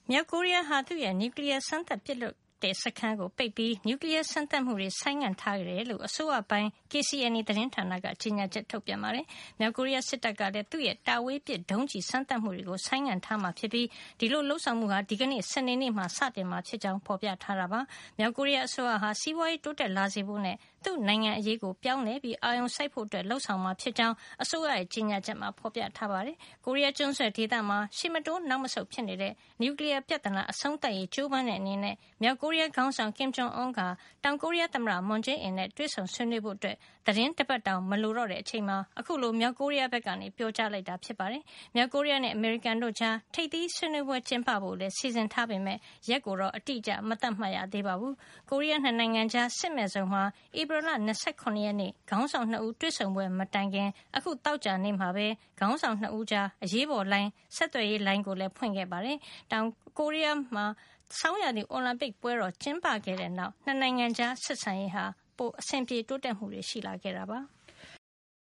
မြောက်ကိုရီးယားဟာသူ့ရဲ့နျူကလ িয়ার စမ်းသပ်ပစ်လွှတ်တဲ့စခန်းကိုပိတ်ပြီးနျူကလ িয়ার စမ်းသပ်မှုတွေဆိုင်းငံ့ထားခဲ့တယ်လို့အစိုးရပိုင်း KCNA သတင်းဌာနကကြေညာချက်ထုတ်ပြန်ပါတယ်။မြောက်ကိုရီးယားစစ်တပ်ကလည်းသူ့ရဲ့တာဝေးပစ်ဒုံးကျည်စမ်းသပ်မှုတွေကိုဆိုင်းငံ့ထားမှာဖြစ်ပြီးဒီလိုလှုပ်ဆောင်မှုဟာဒီကနေ့စနေနေ့မှာစတင်မှာဖြစ်ကြောင်းဖော်ပြထားတာပါ။မြောက်ကိုရီးယားအစိုးရဟာစီးပွားရေးတိုးတက်လာစေဖို့နဲ့သူ့နိုင်ငံအရေးကိုပြောင်းလဲပြီးအာရုံစိုက်ဖို့လှုပ်ဆောင်မှာဖြစ်ကြောင်းအစိုးရရဲ့ကြေညာချက်မှာဖော်ပြထားပါတယ်။ကိုရီးယားကျွန်းဆွယ်ဒေသမှာရှေ့မတိုးနောက်မဆုတ်ဖြစ်နေတဲ့နျူကလ িয়ার ပြဿနာအဆုံးသတ်ရေးကြိုးပမ်းတဲ့အနေနဲ့မြောက်ကိုရီးယားခေါင်းဆောင်ကင်ဂျုံအွန်းကတောင်ကိုရီးယားသမ္မတမွန်ဂျေးအင်နဲ့တွေ့ဆုံဆွေးနွေးဖို့သတင်းတပတ်တောင်မလိုတော့တဲ့အချိန်မှာအခုလိုမြောက်ကိုရီးယားဘက်ကနေပြောကြားလိုက်တာဖြစ်ပါတယ်။မြောက်ကိုရီးယားနဲ့အမေရိကန်တို့ကြားထိပ်သီးဆွေးနွေးပွဲကျင်းပဖို့လည်းစီစဉ်ထားပေမဲ့ရက်ကိုတော့အတိအကျမသတ်မှတ်ရသေးပါဘူး။ကိုရီးယားနှစ်နိုင်ငံကြားစစ်မဲ့ဇုံမှာဧပြီလ29ရက်နေ့ခေါင်းဆောင်2ဦးတွေ့ဆုံပွဲမတိုင်ခင်အခုတောက်ကြနေ့မှာပဲခေါင်းဆောင်2ဦးကြားအရေးပေါ်လိုင်းဆက်သွယ်ရေးလိုင်းကိုလည်းဖွင့်ခဲ့ပါတယ်။တောင်ကိုရီးယားမှာဆောင်းရာသီအိုလံပစ်ပွဲတော်ကျင်းပခဲ့တဲ့နောက်နှစ်နိုင်ငံကြားဆက်ဆံရေးဟာပိုအဆင်ပြေတိုးတက်မှုတွေရှိလာခဲ့တာပါ။